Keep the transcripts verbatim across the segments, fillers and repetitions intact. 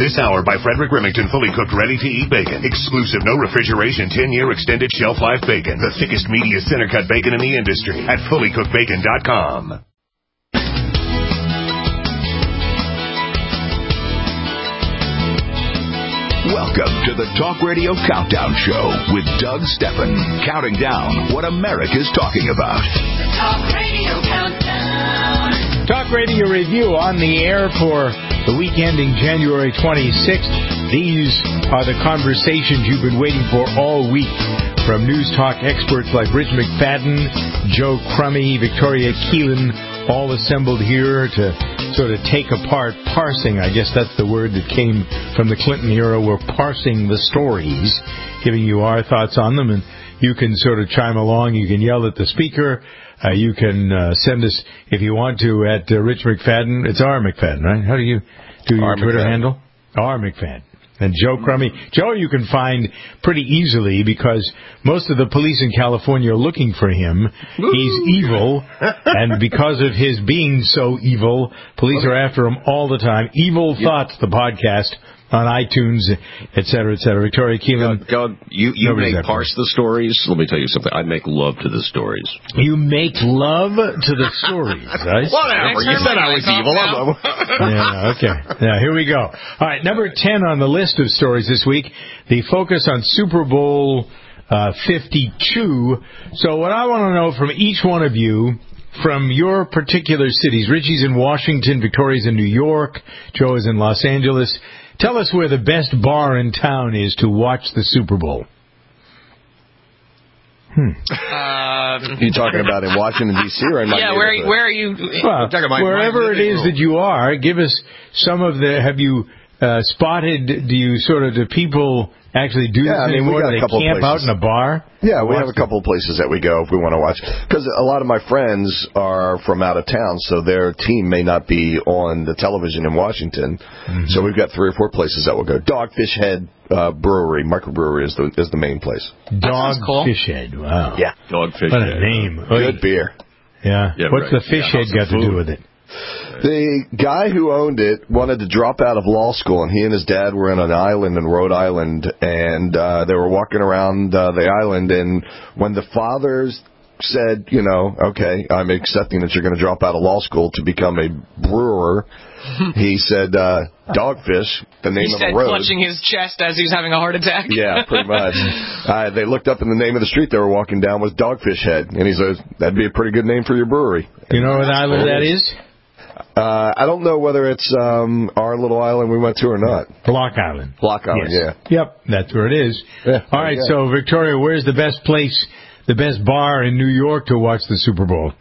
This hour by Frederick Remington, fully cooked, ready-to-eat bacon. Exclusive, no refrigeration, ten-year extended shelf life bacon. The thickest, meatiest, center-cut bacon in the industry at fully cooked bacon dot com. Welcome to the Talk Radio Countdown Show with Doug Steffen, counting down what America's talking about. The Talk Radio Countdown. Talk Radio Review on the air for the week ending January twenty-sixth. These are the conversations you've been waiting for all week from News Talk experts like Rich McFadden, Joe Crummy, Victoria Keelan, all assembled here to sort of take apart, parsing, I guess that's the word that came from the Clinton era. We're parsing the stories, giving you our thoughts on them, and you can sort of chime along. You can yell at the speaker. Uh, you can uh, send us, if you want to, at uh, Rich McFadden. It's R. McFadden, right? How do you do your R. Twitter McFadden. handle? R. McFadden. And Joe Crummy. Joe you can find pretty easily because most of the police in California are looking for him. Woo! He's evil, and because of his being so evil, police okay. are after him all the time. Evil yep. Thoughts, the podcast, on iTunes, et cetera, et cetera. Victoria Keelan. God, you you may parse the stories. Let me tell you something. I make love to the stories. You make love to the stories, right? Whatever. You said I was evil. Yeah, okay. Yeah, here we go. All right, number ten on the list of stories this week, the focus on Super Bowl uh, fifty-two. So what I want to know from each one of you, from your particular cities, Richie's in Washington, Victoria's in New York, Joe is in Los Angeles. Tell us where the best bar in town is to watch the Super Bowl. Hmm. Um, you talking about in Washington, D C or in my Yeah, where, where are you? Well, my, wherever my it is room. that you are, give us some of the, have you uh, spotted, do you sort of, do people actually do yeah, this I mean, anymore? we got Do a they couple camp places. out in a bar? Yeah, we have a couple of places that we go if we want to watch. Because a lot of my friends are from out of town, so their team may not be on the television in Washington. Mm-hmm. So we've got three or four places that we'll go. Dogfish Head uh, Brewery, microbrewery is the is the main place. Dogfish cool. Head, wow. Yeah. Dogfish What Head. a name. Good beer. Yeah. yeah What's right. the fish yeah, head got to do with it? The guy who owned it wanted to drop out of law school, and he and his dad were in an island in Rhode Island, and uh, they were walking around uh, the island, and when the fathers said, you know, okay, I'm accepting that you're going to drop out of law school to become a brewer, he said, uh, Dogfish, the name he of said, a road. clutching his chest as he was having a heart attack. Yeah, pretty much. uh, they looked up, and the name of the street they were walking down was Dogfish Head, and he says, that'd be a pretty good name for your brewery. You know what island that is? Uh, I don't know whether it's um, our little island we went to or not. Block Island. Block Island, yes. yeah. Yep, that's where it is. Yeah, All right, yeah. so, Victoria, where's the best place, the best bar in New York to watch the Super Bowl?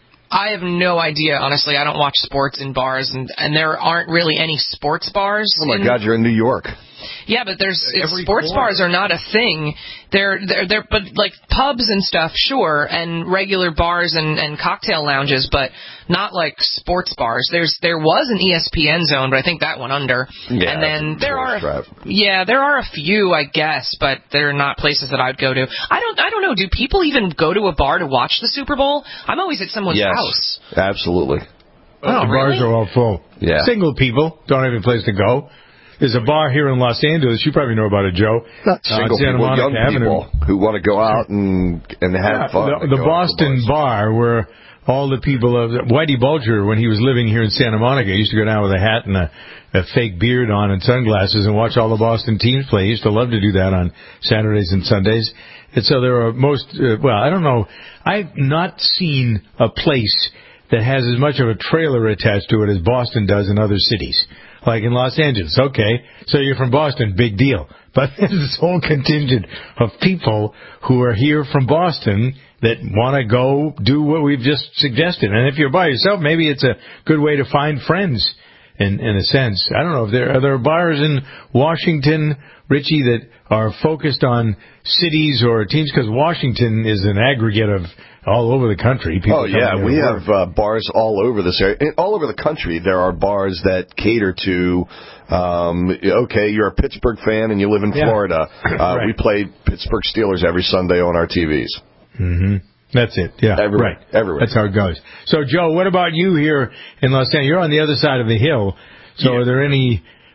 I have no idea, honestly. I don't watch sports in bars, and, and there aren't really any sports bars. Oh, my in, God, you're in New York. Yeah, but there's Every sports corner. bars are not a thing. They're they're they're but like pubs and stuff, sure, and regular bars and, and cocktail lounges, but not like sports bars. There's there was an E S P N zone, but I think that went under. Yeah, and then there are trap. yeah there are a few, I guess, but they're not places that I'd go to. I don't I don't know. Do people even go to a bar to watch the Super Bowl? I'm always at someone's Yes, house. absolutely. Oh, the really? bars are all full. Yeah. Single people don't have a place to go. There's a bar here in Los Angeles. You probably know about it, Joe. Not Uh, single Santa people, Monica young Avenue. people who want to go out and and have Yeah, fun. The, and the go out to Boston bars. bar where all the people of Whitey Bulger, when he was living here in Santa Monica, used to go down with a hat and a, a fake beard on and sunglasses and watch all the Boston teams play. He used to love to do that on Saturdays and Sundays. And so there are most, uh, well, I don't know. I've not seen a place that has as much of a trailer attached to it as Boston does in other cities. Like in Los Angeles, okay, so you're from Boston, big deal. But there's this whole contingent of people who are here from Boston that want to go do what we've just suggested. And if you're by yourself, maybe it's a good way to find friends, in, in a sense. I don't know, if there are there bars in Washington, Richie, that are focused on cities or teams? Because Washington is an aggregate of all over the country. People Oh, yeah, coming we here to have uh, bars all over this area. And all over the country, there are bars that cater to, um, okay, you're a Pittsburgh fan and you live in Yeah. Florida. Uh, Right. We play Pittsburgh Steelers every Sunday on our T Vs. Mm-hmm. That's it. Yeah, Everywhere. right. Everywhere. That's how it goes. So, Joe, what about you here in Los Angeles? You're on the other side of the hill. So, Yeah. are there any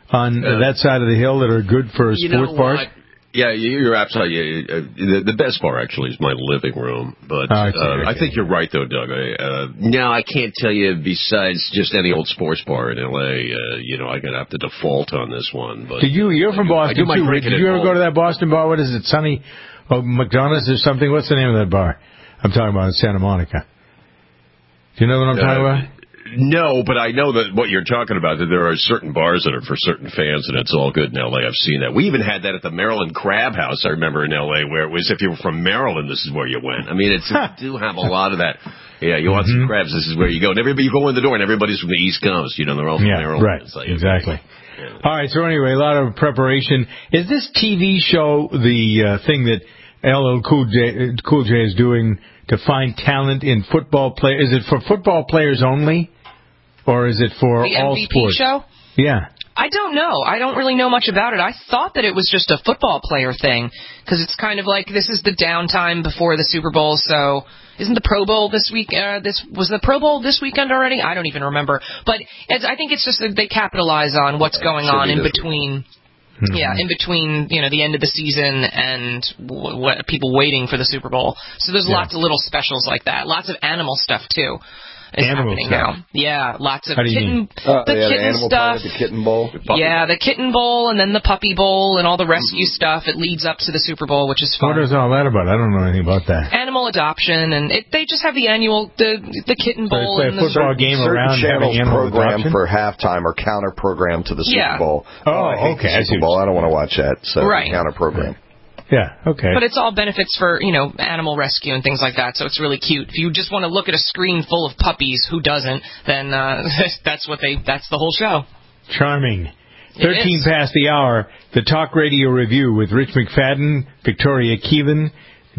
on Uh, that side of the hill that are good for You sports know bars? what? Yeah, you're absolutely. Uh, the, the best bar actually is my living room, but Oh, I see, uh, okay. I think you're right though, Doug. I, uh, now I can't tell you besides just any old sports bar in L A. Uh, you know, I'm gonna have to default on this one. But Did you? You're I from do- I Boston do my too. drinking Did at you ever home. go to that Boston bar? What is it, Sunny oh, McDonald's or something? What's the name of that bar? I'm talking about in Santa Monica. Do you know what I'm talking Uh, about? No, but I know that what you're talking about, that there are certain bars that are for certain fans, and it's all good in L A. I've seen that. We even had that at the Maryland Crab House, I remember, in L A, where it was if you were from Maryland, this is where you went. I mean, it's, we do have a lot of that. Yeah, you want Mm-hmm. some crabs, this is where you go. And everybody, you go in the door, and everybody's from the East Coast. You know, they're all from Yeah, Maryland. right. It's like, Exactly. Yeah. All right. So anyway, a lot of preparation. Is this T V show the uh, thing that L L Cool J, Cool J is doing to find talent in football play? Is it for football players only, or is it for The all M V P sports? show? Yeah. I don't know. I don't really know much about it. I thought that it was just a football player thing because it's kind of like this is the downtime before the Super Bowl. So isn't the Pro Bowl this week? Uh, this was the Pro Bowl this weekend already? I don't even remember. But it's, I think it's just that they capitalize on what's going Should on be in this between. Mm-hmm. Yeah, in between, you know, the end of the season and w- w- people waiting for the Super Bowl. So there's Yeah. lots of little specials like that. Lots of animal stuff too. Is Animal happening stuff. now. Yeah, lots of How do you kitten, mean? Uh, the yeah, the kitten Animal stuff. Planet, the Kitten Bowl. Yeah, the kitten bowl and then the puppy bowl and all the rescue stuff. It leads up to the Super Bowl, which is fun. What is all that about? I don't know anything about that. Animal adoption, and it, they just have the annual the the kitten So they bowl play a and the football game Certain around channels having animal program adoption? for halftime or counter program to the Super Yeah. Bowl. Oh, I hate okay, I The see Super what Bowl. you're I don't want to watch that. So Right. counter program. Yeah. Okay. But it's all benefits for, you know, animal rescue and things like that, so it's really cute. If you just want to look at a screen full of puppies, who doesn't, then uh, that's what they that's the whole show. Charming. It Thirteen is. past the hour. The Talk Radio Review with Rich McFadden, Victoria Keevan,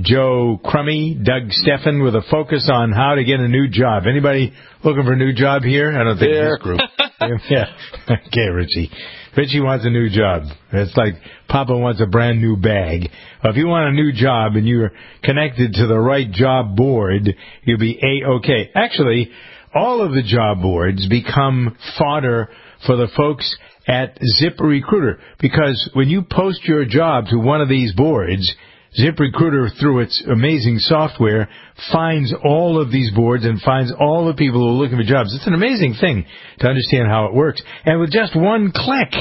Joe Crummy, Doug Steffen, with a focus on how to get a new job. Anybody looking for a new job here? I don't think Yeah. this group. Yeah. Okay, Richie. Richie wants a new job. It's like Papa wants a brand new bag. If you want a new job and you're connected to the right job board, you'll be A-okay. Actually, all of the job boards become fodder for the folks at ZipRecruiter, because when you post your job to one of these boards, ZipRecruiter, through its amazing software, finds all of these boards and finds all the people who are looking for jobs. It's an amazing thing to understand how it works. And with just one click,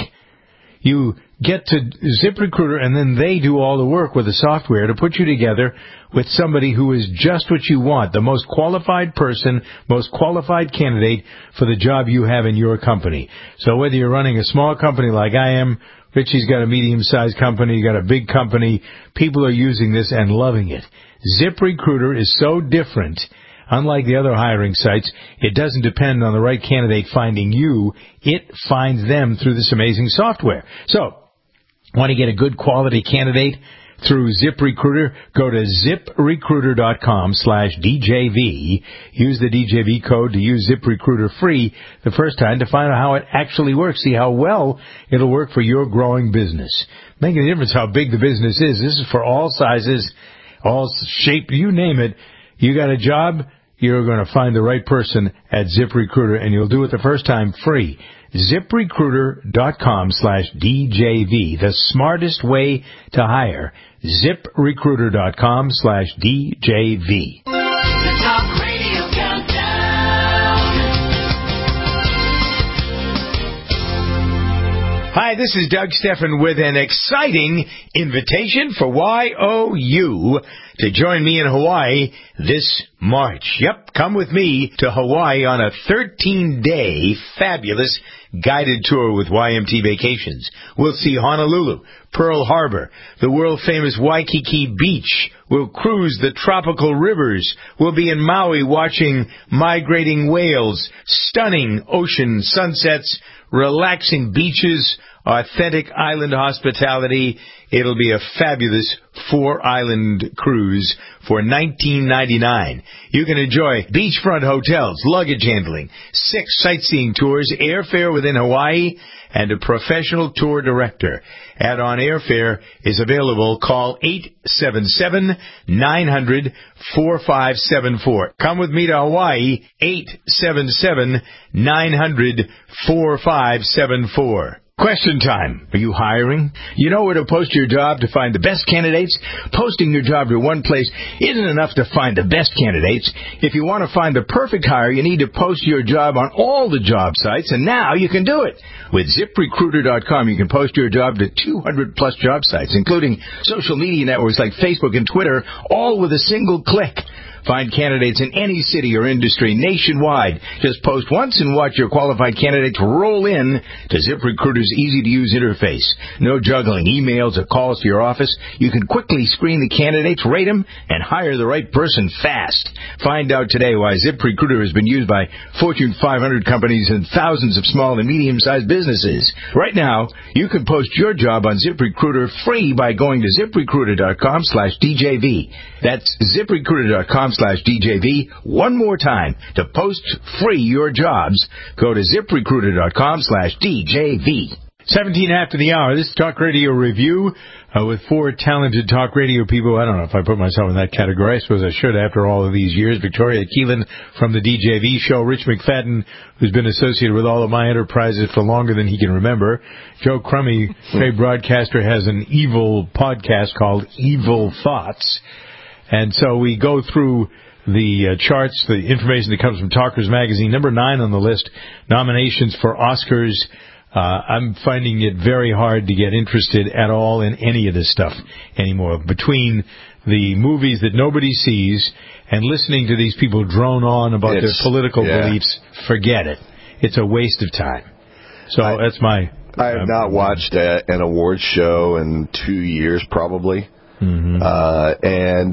you get to ZipRecruiter, and then they do all the work with the software to put you together with somebody who is just what you want, the most qualified person, most qualified candidate for the job you have in your company. So whether you're running a small company like I am, Richie's got a medium-sized company, you got a big company, people are using this and loving it. ZipRecruiter is so different. Unlike the other hiring sites, it doesn't depend on the right candidate finding you. It finds them through this amazing software. So, want to get a good quality candidate through ZipRecruiter? Go to ZipRecruiter.com slash DJV. Use the D J V code to use ZipRecruiter free the first time to find out how it actually works. See how well it'll work for your growing business. Making a difference how big the business is. This is for all sizes, all shape, you name it. You got a job, you're going to find the right person at ZipRecruiter, and you'll do it the first time free. ZipRecruiter.com slash DJV, the smartest way to hire. ZipRecruiter.com slash DJV. The Talk Radio Countdown. Hi, this is Doug Steffen with an exciting invitation for Y O U to join me in Hawaii this March. Yep, come with me to Hawaii on a thirteen-day fabulous guided tour with Y M T Vacations. We'll see Honolulu, Pearl Harbor, the world-famous Waikiki Beach. We'll cruise the tropical rivers. We'll be in Maui watching migrating whales, stunning ocean sunsets, relaxing beaches, authentic island hospitality. It'll be a fabulous four-island cruise for nineteen ninety-nine. You can enjoy beachfront hotels, luggage handling, six sightseeing tours, airfare within Hawaii, and a professional tour director. Add-on airfare is available. Call eight seven seven, nine hundred, four five seven four. Come with me to Hawaii, eight seven seven, nine hundred, four five seven four. Question time. Are you hiring? You know where to post your job to find the best candidates? Posting your job to one place isn't enough to find the best candidates. If you want to find the perfect hire, you need to post your job on all the job sites, and now you can do it. With zip recruiter dot com, you can post your job to two hundred plus job sites, including social media networks like Facebook and Twitter, all with a single click. Find candidates in any city or industry nationwide. Just post once and watch your qualified candidates roll in to ZipRecruiter's easy-to-use interface. No juggling emails or calls to your office. You can quickly screen the candidates, rate them, and hire the right person fast. Find out today why ZipRecruiter has been used by Fortune five hundred companies and thousands of small and medium-sized businesses. Right now, you can post your job on ZipRecruiter free by going to ZipRecruiter dot com slash D J V. That's ZipRecruiter dot com slash D J V. One more time. To post free your jobs, go to ZipRecruiter dot com slash D J V. seventeen after the hour. This is Talk Radio Review uh, with four talented talk radio people. I don't know if I put myself in that category. I suppose I should after all of these years. Victoria Keelan from the D J V show. Rich McFadden, who's been associated with all of my enterprises for longer than he can remember. Joe Crummy, great broadcaster, has an evil podcast called Evil Thoughts. And so we go through the uh, charts, the information that comes from Talkers Magazine. Number nine on the list, nominations for Oscars. Uh, I'm finding it very hard to get interested at all in any of this stuff anymore. Between the movies that nobody sees and listening to these people drone on about It's, their political yeah. beliefs, forget it. It's a waste of time. So I, that's my... I have uh, not watched a, an awards show in two years, probably. Mm-hmm. Uh, and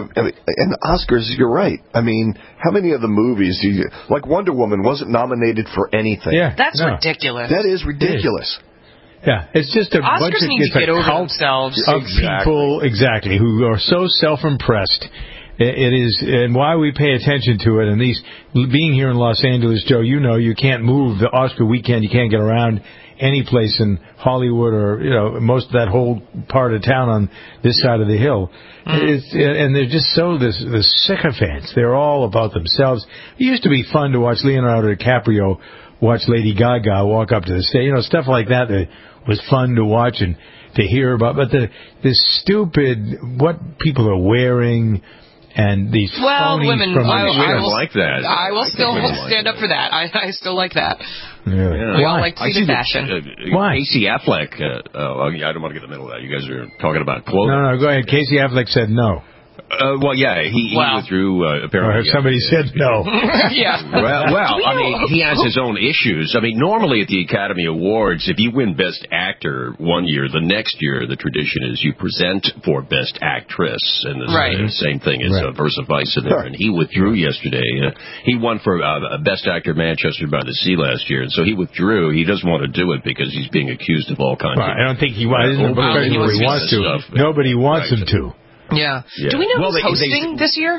and Oscars, you're right. I mean, how many of the movies do you like? Wonder Woman wasn't nominated for anything. Yeah, That's no. ridiculous. That is ridiculous. Yeah, it's just a Oscars bunch of need it's to a get over cult themselves. of Exactly. people exactly who are so self-impressed. It it is, and why we pay attention to it. And these being here in Los Angeles, Joe, you know, you can't move the Oscar weekend. You can't get around any place in Hollywood or, you know, most of that whole part of town on this side of the hill. Mm. It's, and they're just so this the sycophants. They're all about themselves. It used to be fun to watch Leonardo DiCaprio watch Lady Gaga walk up to the stage, you know, stuff like that. That was fun to watch and to hear about. But the this stupid what people are wearing. And these well, phonies women, from I, I will, like that. I will I still women stand like up for that. I, I still like that. Really? Yeah. We Why? all like to I see the see fashion. that, uh, Why? Casey Affleck. Uh, oh, I don't want to get in the middle of that. You guys are talking about clothing. No, no, go ahead. Casey Affleck said no. Uh, well, yeah, he, he Wow. withdrew, uh, apparently. Or if somebody yeah. said no. yeah. Well, well, Do we I know- mean, he has his own issues. I mean, normally at the Academy Awards, if you win Best Actor one year, the next year the tradition is you present for Best Actress, and the Right. uh, same thing as Right. uh, Versa Vice in there. And he withdrew yesterday. Uh, he won for uh, Best Actor Manchester by the Sea last year, and so he withdrew. He doesn't want to do it because he's being accused of all kinds Well, of. I don't think he wants. Isn't a Uh, profession he where he wants wants to. stuff. Nobody wants Right. him to. Yeah. Yeah. Do we know Well, who's they- they- hosting this year?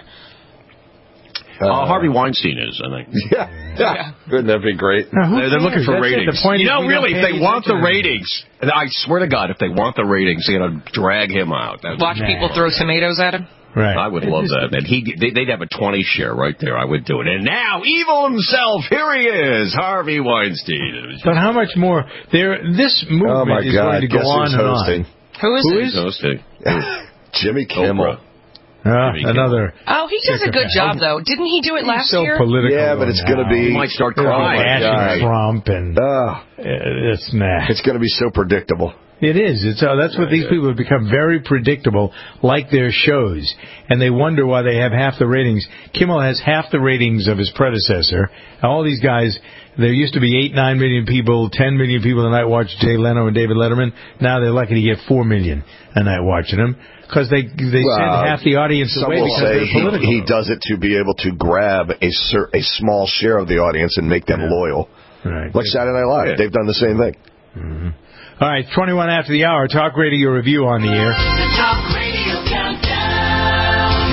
Uh, Harvey Weinstein is, I think. Yeah, yeah. Wouldn't that be great? Now, who They're, they're looking cares? for That's it. ratings. The point you is know, we really, don't if pay they want the attention. ratings, and I swear to God, if they want the ratings, they're going to drag him out. That's Watch people throw tomatoes at him? Right. I would love that. And he, they, they'd have a twenty share right there. I would do it. And now, evil himself, here he is, Harvey Weinstein. But how much more? There, this movement Oh my is God! going to go Guess on who's and hosting? Who is Who it? is? Hosting. Jimmy Kimmel. Oprah. on. Uh, Jimmy another. Oh, he does a good job, though. Didn't he do it last so year? political. Yeah, but it's now. going to be. He might start You know, crying. bashing God. Trump and Uh, uh, it's nah. it's going to be so predictable. It is. It's uh, that's what these yeah. people have become very predictable, like their shows, and they wonder why they have half the ratings. Kimmel has half the ratings of his predecessor. All these guys, there used to be eight, nine million people, ten million people a night watch Jay Leno and David Letterman. Now they're lucky to get four million a night watching them because they they Well, send half the audience Some away will because say they're he, political. he does it to be able to grab a cer- a small share of the audience and make them Yeah. loyal. Right. Like Saturday Night Live, Yeah. they've done the same thing. Mm-hmm. All right, twenty-one after the hour. Talk Radio Review on the air. The Talk Radio Countdown.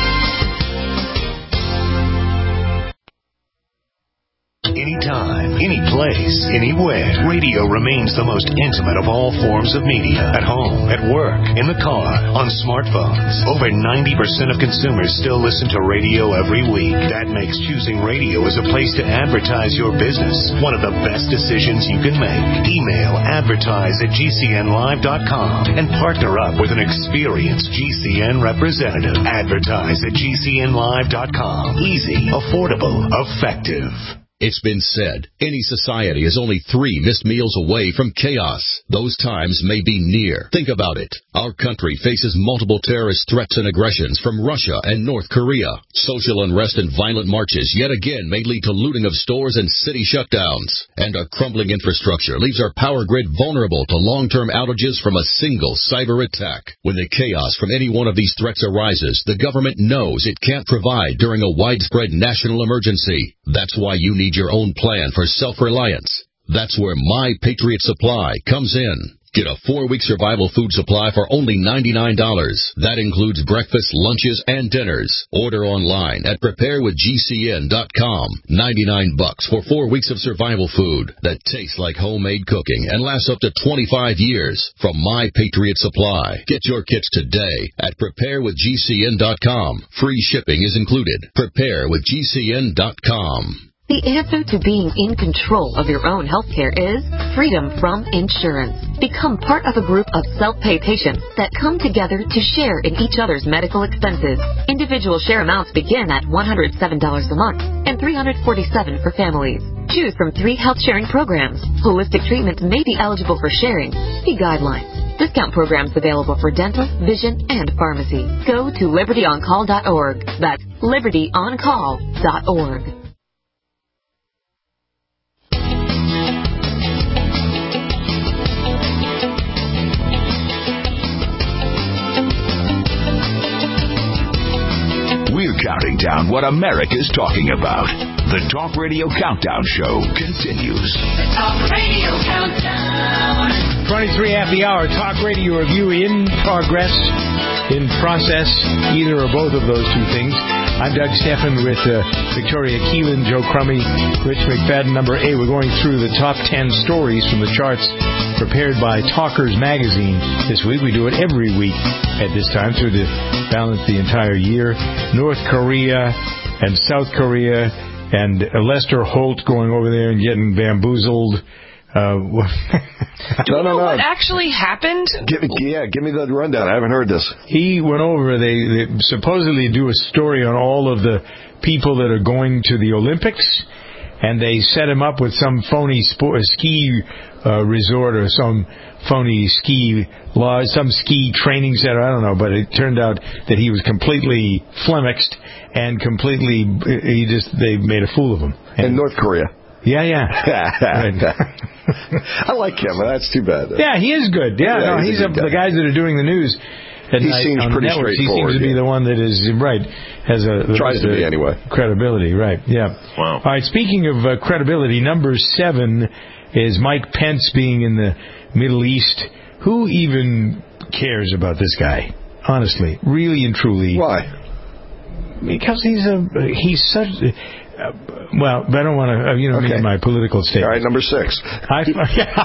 Anytime, any place. place, anywhere. Radio remains the most intimate of all forms of media. At home, at work, in the car, on smartphones. Over ninety percent of consumers still listen to radio every week. That makes choosing radio as a place to advertise your business one of the best decisions you can make. Email advertise at g c n live dot com and partner up with an experienced G C N representative. Advertise at g c n live dot com. Easy, affordable, effective. It's been said, any society is only three missed meals away from chaos. Those times may be near. Think about it. Our country faces multiple terrorist threats and aggressions from Russia and North Korea. Social unrest and violent marches yet again may lead to looting of stores and city shutdowns. And a crumbling infrastructure leaves our power grid vulnerable to long-term outages from a single cyber attack. When the chaos from any one of these threats arises, the government knows it can't provide during a widespread national emergency. That's why you need your own plan for self-reliance. That's where My Patriot Supply comes in. Get a four-week survival food supply for only ninety-nine dollars. That includes breakfast, lunches, and dinners. Order online at prepare with g c n dot com. ninety-nine bucks for four weeks of survival food that tastes like homemade cooking and lasts up to twenty-five years from My Patriot Supply. Get your kits today at prepare with g c n dot com. Free shipping is included. prepare with g c n dot com. The answer to being in control of your own healthcare is freedom from insurance. Become part of a group of self-pay patients that come together to share in each other's medical expenses. Individual share amounts begin at one hundred seven dollars a month and three hundred forty-seven dollars for families. Choose from three health sharing programs. Holistic treatments may be eligible for sharing. See guidelines. Discount programs available for dental, vision, and pharmacy. Go to liberty on call dot org. That's liberty on call dot org. We're counting down what America's talking about. The Talk Radio Countdown Show continues. The Talk Radio Countdown. twenty-three after the hour. Talk Radio Review in progress, in process, either or both of those two things. I'm Doug Stephan with uh, Victoria Keelan, Joe Crummy, Rich McFadden. Number eight, we're going through the top ten stories from the charts prepared by Talkers Magazine this week. We do it every week at this time through the balance the entire year. North Korea and South Korea and Lester Holt going over there and getting bamboozled. Uh, Do you no, know no, no. what actually happened? Give, yeah, give me the rundown. I haven't heard this. He went over, they, they supposedly do a story on all of the people that are going to the Olympics, and they set him up with some phony sport, ski uh, resort or some phony ski lodge, some ski training center, I don't know, but it turned out that he was completely flummoxed and completely, he just, they made a fool of him. And, In North Korea. Yeah, yeah. I like him. That's too bad. Yeah, he is good. Yeah, yeah no, he's, he's a a, the guys that are doing the news. At he night seems on pretty the networks, straightforward. He seems to be yeah. the one that is right, has a the tries to be anyway. Credibility, right? Yeah. Wow. All right. Speaking of uh, credibility, number seven is Mike Pence being in the Middle East. Who even cares about this guy? Honestly, really and truly. Why? Because he's a he's such. Uh, well, I don't want to, uh, you know, okay. me and my political statement. All right, number six. I, okay,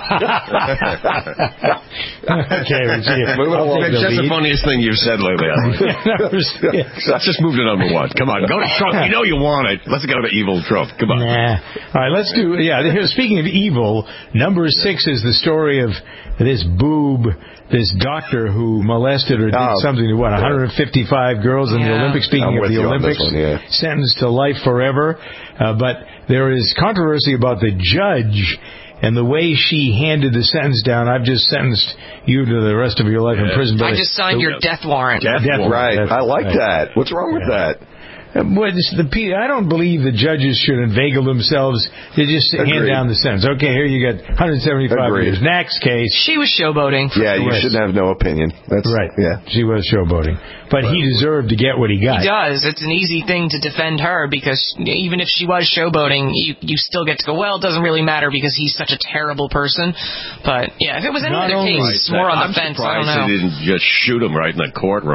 Moving along. That's the, the funniest thing you've said lately. Let's just move to number one. Come on, go to Trump. You know you want it. Let's go to evil Trump. Come on. Nah. All right, let's do. Yeah, speaking of evil, number six is the story of this boob. This doctor who molested or did oh, something to, what, one hundred fifty-five girls in yeah. the Olympics, speaking I'm of the Olympics, one, yeah. sentenced to life forever. Uh, but there is controversy about the judge and the way she handed the sentence down. I've just sentenced you to the rest of your life yeah. in prison. But I just signed the, your death warrant. Death Death warrant. right. Death, I like right. that. What's wrong with yeah. that? Well, the, I don't believe the judges should inveigle themselves. They just Agreed. hand down the sentence. Okay, here you got one hundred seventy-five Agreed. years. Next case. She was showboating. Yeah, you Yes. should have no opinion. That's Right. Yeah. She was showboating. But right. he deserved to get what he got. He does. It's an easy thing to defend her because even if she was showboating, you, you still get to go, well, it doesn't really matter because he's such a terrible person. But, yeah, if it was any Not other only- case, more on I'm the fence, I don't surprised know. they didn't just shoot him right in the courtroom.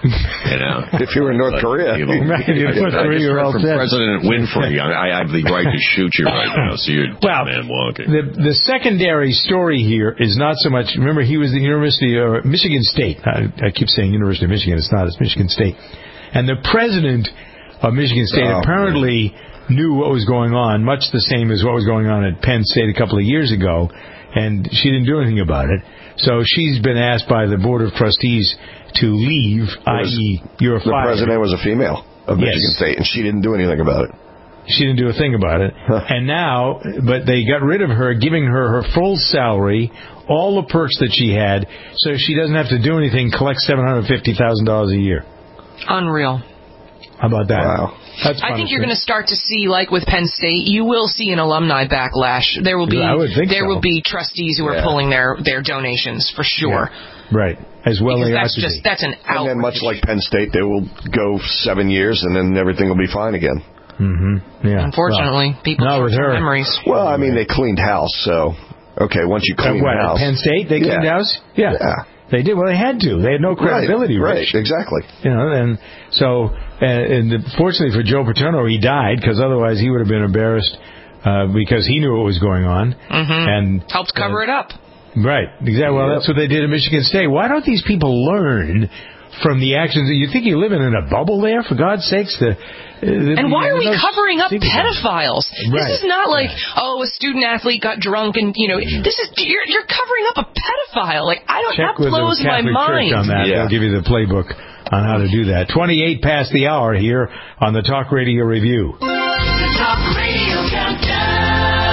You know, if you were in North Korea, people, Right, if you're in North I Korea, just you're heard all from set. President Winfrey. I, I have the right to shoot you right now. So you're a dead Well, man walking. The the secondary story here is not so much. Remember, he was at the University of Michigan State. I, I keep saying University of Michigan. It's not. It's Michigan State. And the president of Michigan State Oh, apparently knew what was going on, much the same as what was going on at Penn State a couple of years ago, and she didn't do anything about it. So she's been asked by the Board of Trustees to leave, that is, you're the fired. president was a female of Michigan Yes. State, and she didn't do anything about it. She didn't do a thing about it. Huh. And now, but they got rid of her, giving her her full salary, all the perks that she had, so she doesn't have to do anything, collect seven hundred fifty thousand dollars a year. Unreal. How about that? Wow. That's I think you're punishment. going to start to see, like with Penn State, you will see an alumni backlash. There will be I would think there so. will be trustees who are Yeah. pulling their, their donations for sure. Yeah. Right. As well Because they that's ought to just be. that's an And outrage. then, much like Penn State, they will go seven years, and then everything will be fine again. Mm-hmm. Yeah. Unfortunately, Well, people not have with short her. memories. Well, I mean, they cleaned house, so okay. Once you Uh, clean what, at house, Penn State? They cleaned Yeah. house? Yeah. Yeah. They did. Well, they had to. They had no credibility, right, Rich. right, exactly. You know, and so, uh, and fortunately for Joe Paterno, he died, because otherwise he would have been embarrassed, uh, because he knew what was going on. Mm-hmm. And Helped cover uh, it up. Right. Exactly. Well, Yep. that's what they did at Michigan State. Why don't these people learn from the actions? You think you're living in a bubble there, for God's sakes? The, uh, the And why are we no covering up secret. pedophiles? Right. This is not like, oh, a student athlete got drunk and, you know, this is, you're, you're covering up a pedophile. Like, I don't, Check that with blows the my Catholic mind. Church on that. Yeah. They'll give you the playbook on how to do that. twenty-eight past the hour here on the Talk Radio Review. The Talk Radio Countdown.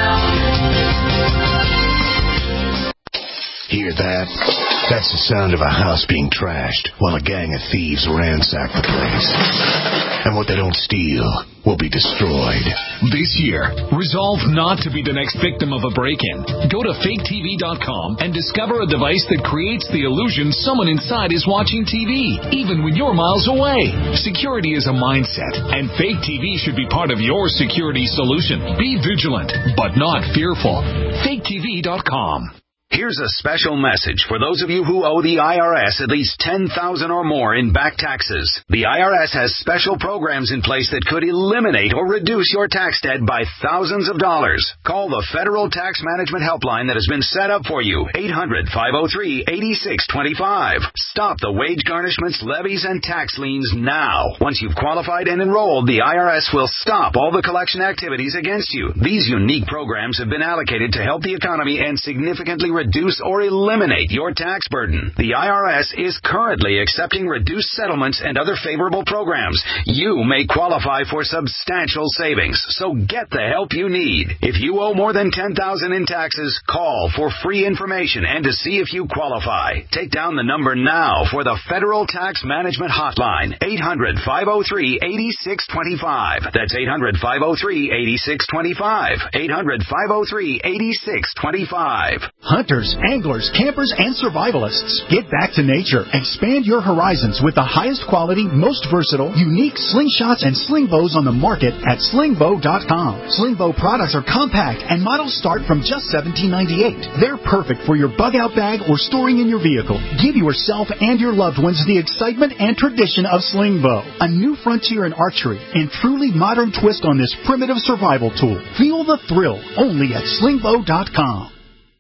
Hear that? That's the sound of a house being trashed while a gang of thieves ransack the place. And what they don't steal will be destroyed. This year, resolve not to be the next victim of a break-in. Go to fake T V dot com and discover a device that creates the illusion someone inside is watching T V, even when you're miles away. Security is a mindset, and Fake T V should be part of your security solution. Be vigilant, but not fearful. fake T V dot com. Here's a special message for those of you who owe the I R S at least ten thousand dollars or more in back taxes. The I R S has special programs in place that could eliminate or reduce your tax debt by thousands of dollars. Call the Federal Tax Management Helpline that has been set up for you, eight hundred, five oh three, eight six two five. Stop the wage garnishments, levies, and tax liens now. Once you've qualified and enrolled, the I R S will stop all the collection activities against you. These unique programs have been allocated to help the economy and significantly reduce reduce or eliminate your tax burden. The I R S is currently accepting reduced settlements and other favorable programs. You may qualify for substantial savings, so get the help you need. If you owe more than ten thousand dollars in taxes, call for free information and to see if you qualify. Take down the number now for the Federal Tax Management Hotline, eight hundred, five oh three, eight six two five. That's eight hundred, five oh three, eight six two five. eight hundred, five oh three, eight six two five. Hunters, anglers, campers, and survivalists. Get back to nature. Expand your horizons with the highest quality, most versatile, unique slingshots and sling bows on the market at sling bow dot com. Sling bow products are compact and models start from just seventeen ninety-eight. They're perfect for your bug out bag or storing in your vehicle. Give yourself and your loved ones the excitement and tradition of sling bow. A new frontier in archery and truly modern twist on this primitive survival tool. Feel the thrill only at sling bow dot com.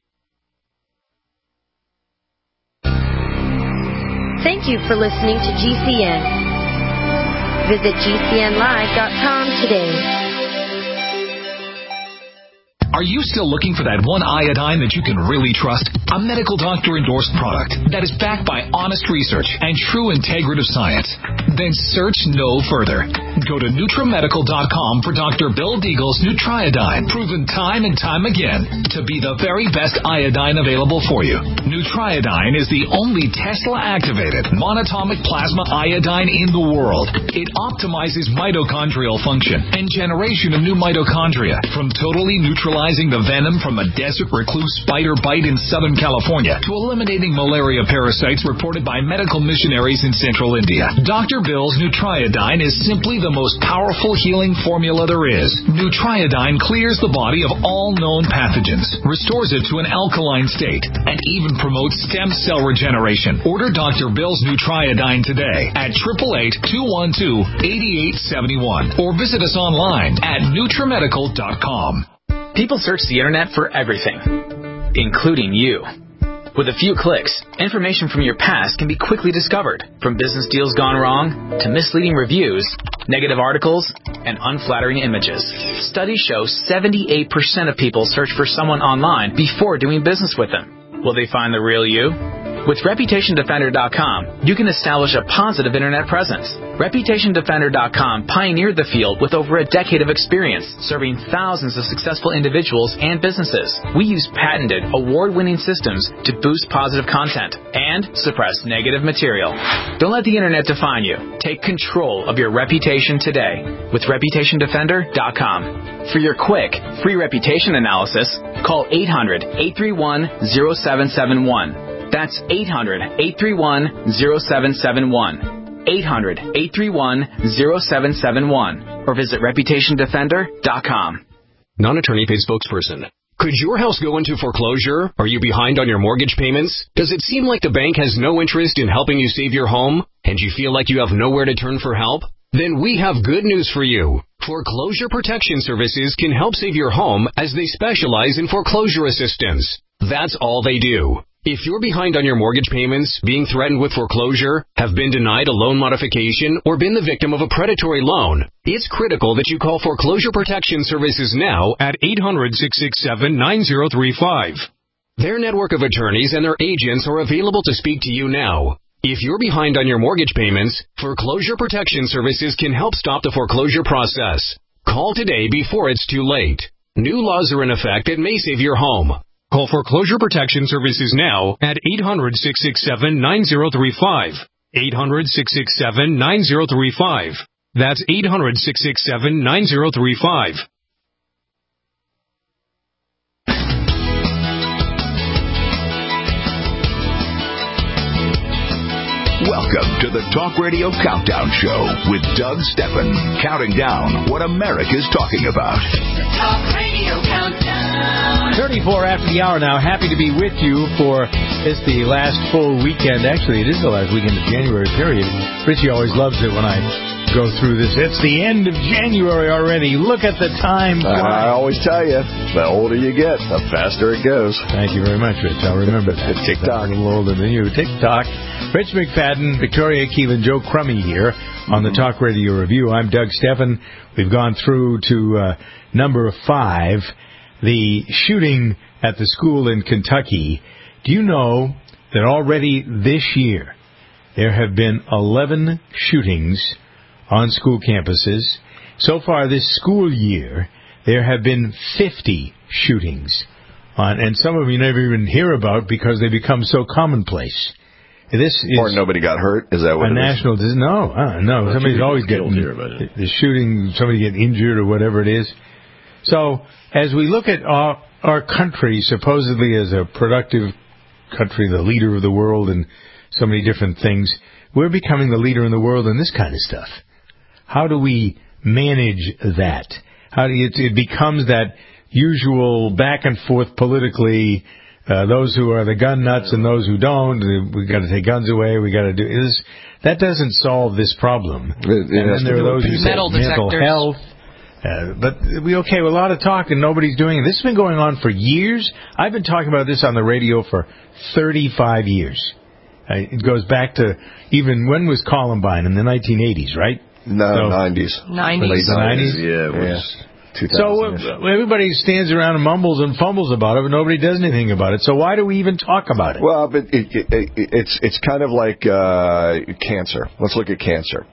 Thank you for listening to G C N. Visit G C N live dot com today. Are you still looking for that one iodine that you can really trust? A medical doctor-endorsed product that is backed by honest research and true integrative science? Then search no further. Go to Nutramedical dot com for Doctor Bill Deagle's Nutriodine, proven time and time again to be the very best iodine available for you. Nutriodine is the only Tesla-activated monatomic plasma iodine in the world. It optimizes mitochondrial function and generation of new mitochondria, from totally neutralizing the venom from a desert recluse spider bite in Southern California to eliminating malaria parasites reported by medical missionaries in central India. Doctor Bill's Nutriodine is simply the the most powerful healing formula there is. Nutriodine clears the body of all known pathogens, restores it to an alkaline state, and even promotes stem cell regeneration. Order Doctor Bill's Nutriodine today at eight eight eight, two one two, eight eight seven one or visit us online at Nutrimedical dot com. People search the internet for everything, including you. With a few clicks, information from your past can be quickly discovered, from business deals gone wrong to misleading reviews, negative articles, and unflattering images. Studies show seventy-eight percent of people search for someone online before doing business with them. Will they find the real you? With Reputation Defender dot com, you can establish a positive internet presence. Reputation Defender dot com pioneered the field with over a decade of experience, serving thousands of successful individuals and businesses. We use patented, award-winning systems to boost positive content and suppress negative material. Don't let the internet define you. Take control of your reputation today with Reputation Defender dot com. For your quick, free reputation analysis, call eight hundred, eight three one, zero seven seven one. That's eight hundred, eight three one, zero seven seven one. eight hundred, eight three one, zero seven seven one. Or visit Reputation Defender dot com. Non-attorney paid spokesperson. Could your house go into foreclosure? Are you behind on your mortgage payments? Does it seem like the bank has no interest in helping you save your home? And you feel like you have nowhere to turn for help? Then we have good news for you. Foreclosure Protection Services can help save your home as they specialize in foreclosure assistance. That's all they do. If you're behind on your mortgage payments, being threatened with foreclosure, have been denied a loan modification, or been the victim of a predatory loan, it's critical that you call Foreclosure Protection Services now at eight hundred, six six seven, nine zero three five. Their network of attorneys and their agents are available to speak to you now. If you're behind on your mortgage payments, Foreclosure Protection Services can help stop the foreclosure process. Call today before it's too late. New laws are in effect that may save your home. Call Foreclosure Protection Services now at eight hundred, six six seven, nine zero three five. eight hundred, six six seven, nine zero three five. That's eight hundred, six six seven, nine zero three five. Welcome to the Talk Radio Countdown Show with Doug Steffen, counting down what America's talking about. The Talk Radio Countdown. thirty-four after the hour now. Happy to be with you for it's the last full weekend. Actually, it is the last weekend of January, period. Richie always loves it when I go through this. It's the end of January already. Look at the time. Uh, I always tell you, the older you get, the faster it goes. Thank you very much, Rich. I'll remember that. Tick-tock. A little older than you. Tick-tock. Rich McFadden, Victoria Keelan, Joe Crummy here on the Talk Radio Review. I'm Doug Steffen. We've gone through to uh, number five, the shooting at the school in Kentucky. Do you know that already this year there have been eleven shootings on school campuses? So far this school year, there have been fifty shootings. On, and some of you never even hear about because they become so commonplace. This is or nobody got hurt? Is that what a it national is? No, uh, no. Well, somebody's always getting here, but the shooting, somebody getting injured or whatever it is. So as we look at our, our country, supposedly as a productive country, the leader of the world and so many different things, we're becoming the leader in the world in this kind of stuff. How do we manage that? How do you, it becomes that usual back and forth politically, uh, those who are the gun nuts and those who don't, we got to take guns away, we got to do this. That doesn't solve this problem. It, it and then there are those who say metal mental detectors. health. Uh, but we okay with a lot of talk and nobody's doing it. This has been going on for years. I've been talking about this on the radio for thirty-five years. Uh, it goes back to even when was Columbine in the nineteen eighties, right? No, So- nineties. nineties. Late The nineties? Yeah, it was two So thousand. uh, everybody stands around and mumbles and fumbles about it, but nobody does anything about it. So why do we even talk about it? Well, but it, it, it, it's it's kind of like uh, cancer. Let's look at cancer.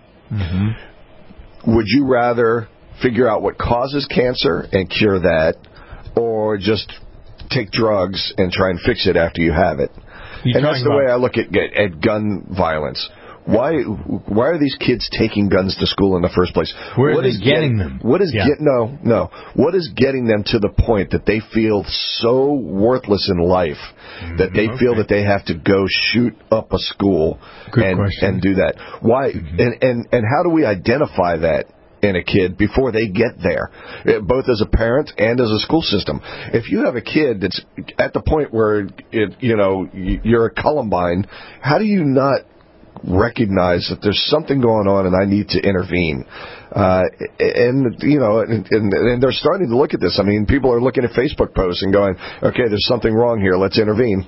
Mm-hmm. Would you rather figure out what causes cancer and cure that, or just take drugs and try and fix it after you have it? You're and that's talking the way about- I look at, at at gun violence. Why why are these kids taking guns to school in the first place? Where are What they is getting get- them? What is Yeah. get no no? What is getting them to the point that they feel so worthless in life that they okay. feel that they have to go shoot up a school Good and question. and do that? Why Mm-hmm. and, and and how do we identify that? in a kid before they get there, both as a parent and as a school system. If you have a kid that's at the point where, it, you know, you're a Columbine, how do you not recognize that there's something going on and I need to intervene? Uh, and, you know, and, and, and they're starting to look at this. I mean, people are looking at Facebook posts and going, okay, there's something wrong here. Let's intervene.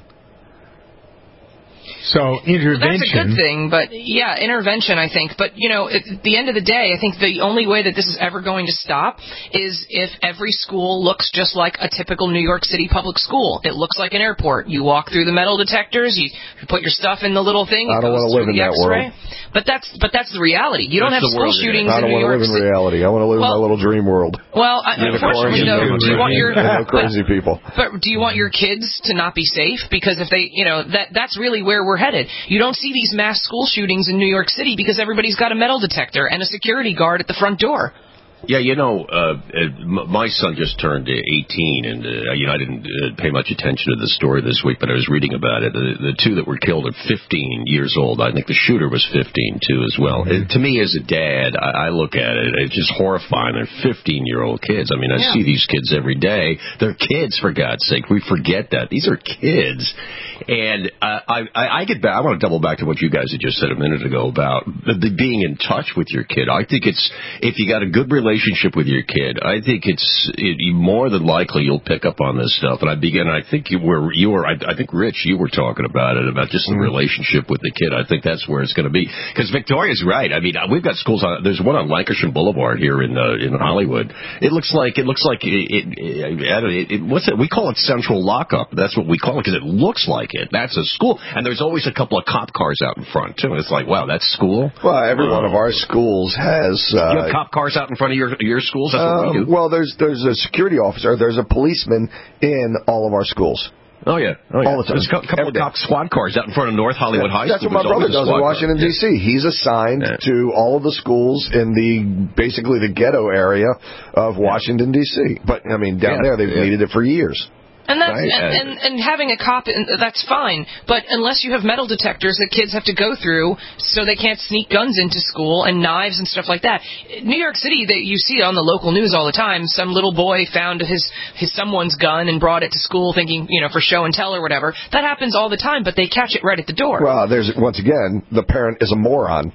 So intervention. Well, that's a good thing, but yeah, intervention, I think. But, you know, at the end of the day, I think the only way that this is ever going to stop is if every school looks just like a typical New York City public school. It looks like an airport. You walk through the metal detectors, you, you put your stuff in the little thing, it I don't goes want to live through in the that X-ray. world. But that's but that's the reality. You don't That's have school shootings I don't in New want to York live in City. reality. I want to live Well, in my little dream world. Well, I, unfortunately, though, do you want your no crazy people? But do you want your kids to not be safe? Because if they, you know, that that's really where we're headed. You don't see these mass school shootings in New York City because everybody's got a metal detector and a security guard at the front door. Yeah, you know, uh, uh, my son just turned eighteen, and uh, you know, I didn't uh, pay much attention to the story this week, but I was reading about it. The, the two that were killed are fifteen years old. I think the shooter was fifteen too, as well. Mm-hmm. It, to me, as a dad, I, I look at it; it's just horrifying. They're fifteen-year-old kids. I mean, I yeah. see these kids every day. They're kids, for God's sake. We forget that these are kids. And uh, I, I, I get back. I want to double back to what you guys had just said a minute ago about the, the being in touch with your kid. I think it's if you got a good relationship. relationship with your kid, I think it's it, more than likely you'll pick up on this stuff. And I begin, I think you were, you were, I, I think Rich, you were talking about it, about just the mm-hmm. relationship with the kid. I think that's where it's going to be. Because Victoria's right. I mean, we've got schools on, there's one on Lancashire Boulevard here in uh, in Hollywood. It looks like, it looks like, it, it, it, I don't know, it, it, what's it? We call it Central Lockup. That's what we call it because it looks like it. That's a school. And there's always a couple of cop cars out in front, too. It's like, wow, that's school? Well, every uh, one of our schools has... Uh, you have cop cars out in front of your your schools? That's what um, we do. Well, there's there's a security officer, there's a policeman in all of our schools. Oh, yeah. Oh, yeah. All the time. There's a couple of cop squad cars out in front of North Hollywood yeah, High that's School. That's what my brother does in Washington, D C. Yeah. He's assigned yeah. to all of the schools in the, basically the ghetto area of Washington, D C. But, I mean, down yeah. there, they've yeah. needed it for years. And that's right. and, and, and having a cop, that's fine. But unless you have metal detectors that kids have to go through so they can't sneak guns into school and knives and stuff like that. New York City, that you see on the local news all the time, some little boy found his, his someone's gun and brought it to school thinking, you know, for show and tell or whatever. That happens all the time, but they catch it right at the door. Well, there's, once again, the parent is a moron.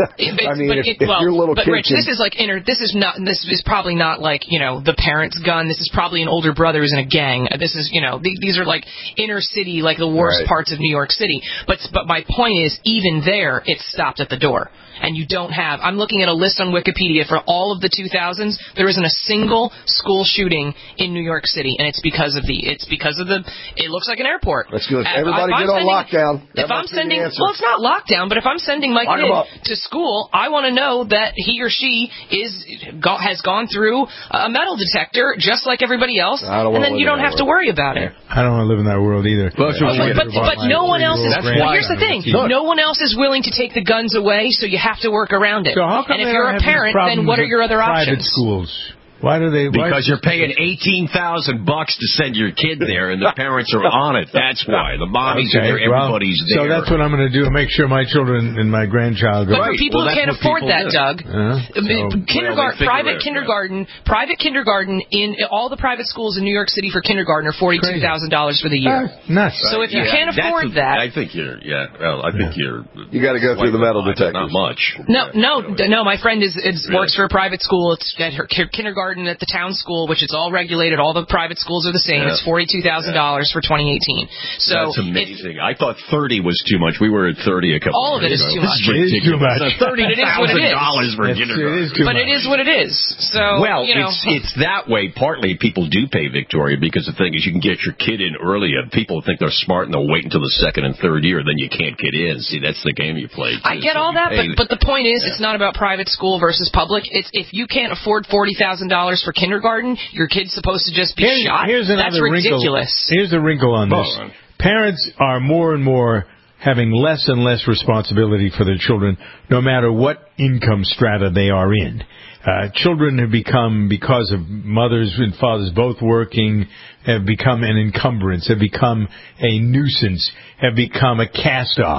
I mean, but if, it, if well, your little but kid Rich, can... this is like inner. This is not. This is probably not like you know the parent's gun. This is probably an older brother who's in a gang. This is you know th- these are like inner city, like the worst right. parts of New York City. But but my point is, even there, it's stopped at the door. And you don't have, I'm looking at a list on Wikipedia for all of the two thousands, there isn't a single school shooting in New York City, and it's because of the, it's because of the, it looks like an airport. Let's go. If, Everybody if get on sending, lockdown. That if I'm must be sending, the answer. well, it's not lockdown, but if I'm sending my Lock kid to school, I want to know that he or she is, go, has gone through a metal detector just like everybody else, and then you don't have to worry about it. I don't want to live in that world either. Well, but, but, but no one else is, That's but here's the thing, no one else is willing to take the guns away, so you have to work around it. So how come and if you're a parent, then what are your other private options? Schools? Why do they? Why because you're paying eighteen thousand bucks to send your kid there, and the parents are on it. That's why the mommies okay, are there. Everybody's well, there. So that's what I'm going to do. Make sure my children and my grandchild go. But for people well, who can't afford that, do. Doug, uh, so, kindergarten, well, private it, kindergarten, yeah. private kindergarten in all the private schools in New York City for kindergarten are forty-two thousand dollars for the year. Uh, nuts. So if you yeah, can't afford a, that, I think you're. Yeah. Well, I think yeah. you're. You got to go through the metal detectors. Not much. No, no, no. My friend is, is really? works for a private school. It's at her kindergarten at the town school, which is all regulated. All the private schools are the same. Yeah. It's forty-two thousand dollars yeah. for twenty eighteen. So that's amazing. I thought thirty was too much. We were at thirty a couple. All of it is too much. much. This is ridiculous. Thirty thousand dollars for kindergarten. But it is what it is. So well, you know. it's it's that way. Partly, people do pay Victoria because the thing is, you can get your kid in early. People think they're smart and they'll wait until the second and third year, then you can't get in. See, that's the game you play. Too. I get so all that, pay. but but the point is, yeah. it's not about private school versus public. It's if you can't afford forty thousand dollars for kindergarten, your kid's supposed to just be here's, shot. Here's another That's ridiculous. Wrinkle. Here's the wrinkle on this. Oh, parents are more and more having less and less responsibility for their children, no matter what income strata they are in. Uh, children have become, because of mothers and fathers both working, have become an encumbrance, have become a nuisance, have become a cast-off.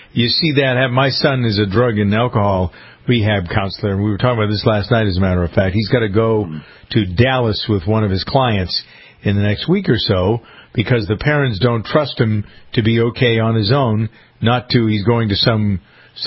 you see that. Have, my son is a drug and alcohol rehab counselor, and we were talking about this last night, as a matter of fact. He's got to go to Dallas with one of his clients in the next week or so because the parents don't trust him to be okay on his own, not to, he's going to some,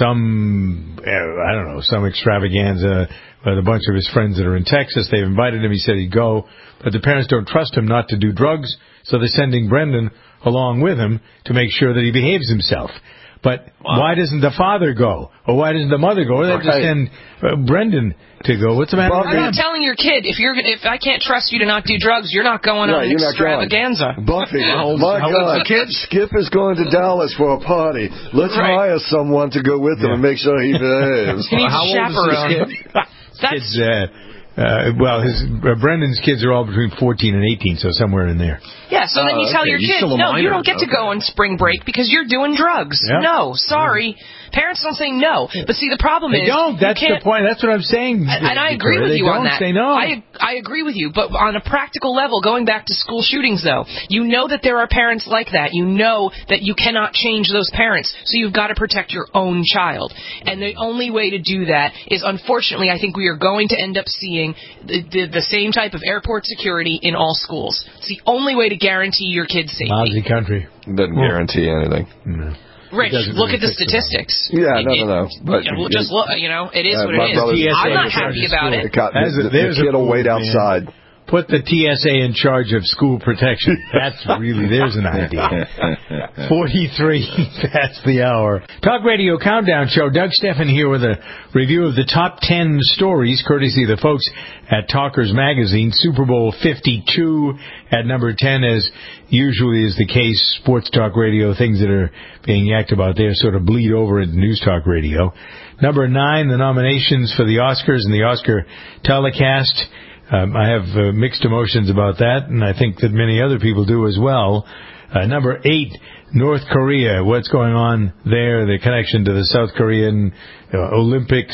some, I don't know, some extravaganza with a bunch of his friends that are in Texas. They've invited him. He said he'd go, but the parents don't trust him not to do drugs, so they're sending Brendan along with him to make sure that he behaves himself. But wow. why doesn't the father go? Or why doesn't the mother go? Or they have to send uh, Brendan to go. What's the matter with that? You're telling your kid, if you're if I can't trust you to not do drugs, you're not going yeah, on an extravaganza. Buffy, oh my God, kid, Skip is going to Dallas for a party. Let's right. hire someone to go with him yeah. and make sure he behaves. He needs How a chaperone. Kids, uh, uh, well, his uh, Brendan's kids are all between fourteen and eighteen, so somewhere in there. Yeah, so then you uh, tell okay. your You're kid, no, minor. you don't get okay. to go on spring break because you're doing drugs. Yep. No, sorry. Parents don't say no. But see, the problem they is... don't. That's the point. That's what I'm saying. And, and I agree Victoria. with they you don't on that. Say no. I, I agree with you. But on a practical level, going back to school shootings, though, you know that there are parents like that. You know that you cannot change those parents. So you've got to protect your own child. And the only way to do that is, unfortunately, I think we are going to end up seeing the, the, the same type of airport security in all schools. It's the only way to guarantee your kids' safety. Lousy country. Doesn't well, guarantee anything. No. Rich, look at the statistics. Yeah, it, no, no, no. But it, just look, you know, it is uh, what it is. I'm not happy about it. The, the, the kid will wait outside. Put the T S A in charge of school protection. That's really, there's an idea. forty-three, that's the hour. Talk Radio Countdown Show. Doug Steffen here with a review of the top ten stories, courtesy of the folks at Talkers Magazine. Super Bowl fifty-two at number ten, as usually is the case. Sports talk radio, things that are being yacked about there sort of bleed over into news talk radio. Number nine, the nominations for the Oscars and the Oscar telecast. Um, I have uh, mixed emotions about that, and I think that many other people do as well. Uh, number eight, North Korea. What's going on there? The connection to the South Korean uh, Olympics.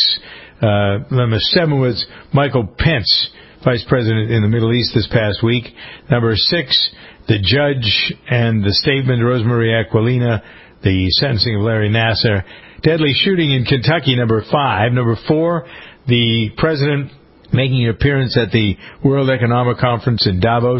Uh, number seven was Michael Pence, Vice President in the Middle East this past week. Number six, the judge and the statement, Rosemary Aquilina, the sentencing of Larry Nassar. Deadly shooting in Kentucky, number five. Number four, the president making an appearance at the World Economic Conference in Davos.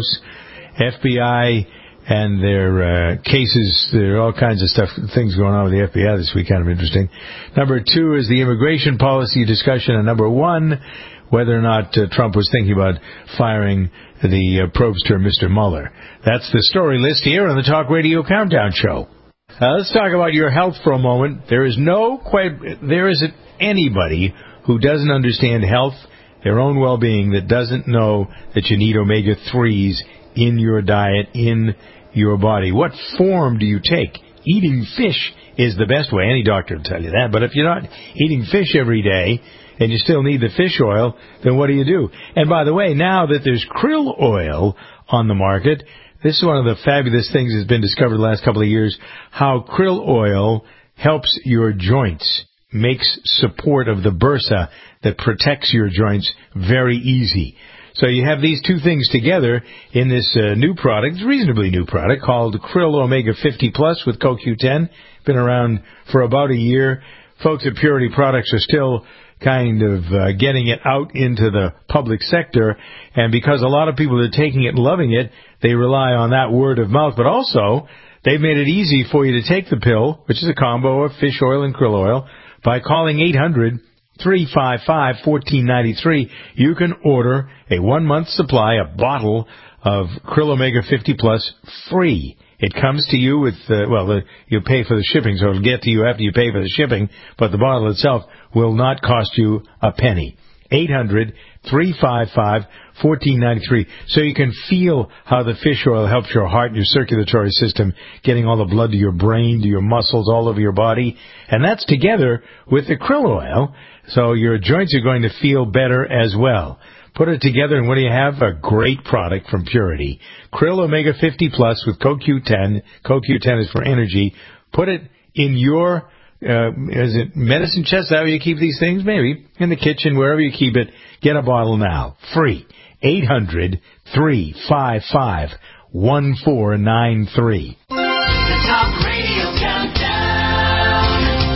F B I and their uh, cases, there are all kinds of stuff, things going on with the F B I this week, kind of interesting. Number two is the immigration policy discussion. And number one, whether or not uh, Trump was thinking about firing the uh, probester, Mister Mueller. That's the story list here on the Talk Radio Countdown Show. Uh, let's talk about your health for a moment. There is no, quite, there isn't anybody who doesn't understand health, their own well-being, that doesn't know that you need omega threes in your diet, in your body. What form do you take? Eating fish is the best way. Any doctor will tell you that. But if you're not eating fish every day and you still need the fish oil, then what do you do? And by the way, now that there's krill oil on the market, this is one of the fabulous things that's been discovered the last couple of years, how krill oil helps your joints, makes support of the bursa that protects your joints very easy. So you have these two things together in this uh, new product, reasonably new product, called Krill Omega fifty Plus with Co Q ten. Been around for about a year. Folks at Purity Products are still kind of uh, getting it out into the public sector, and because a lot of people are taking it and loving it, they rely on that word of mouth. But also, they've made it easy for you to take the pill, which is a combo of fish oil and krill oil, by calling eight hundred, three five five, one four nine three. You can order a one-month supply, a bottle of Krill Omega fifty Plus free. It comes to you with, uh, well, the, you pay for the shipping, so it'll get to you after you pay for the shipping, but the bottle itself will not cost you a penny. eight hundred, three five five, one four nine three. So you can feel how the fish oil helps your heart and your circulatory system, getting all the blood to your brain, to your muscles, all over your body. And that's together with the krill oil, so your joints are going to feel better as well. Put it together, and what do you have? A great product from Purity. Krill Omega fifty Plus with Co Q ten. Co Q ten is for energy. Put it in your, uh, is it medicine chest? Is that how you keep these things? Maybe. In the kitchen, wherever you keep it. Get a bottle now. Free. eight hundred, three five five, one four nine three. The Talk Radio Countdown.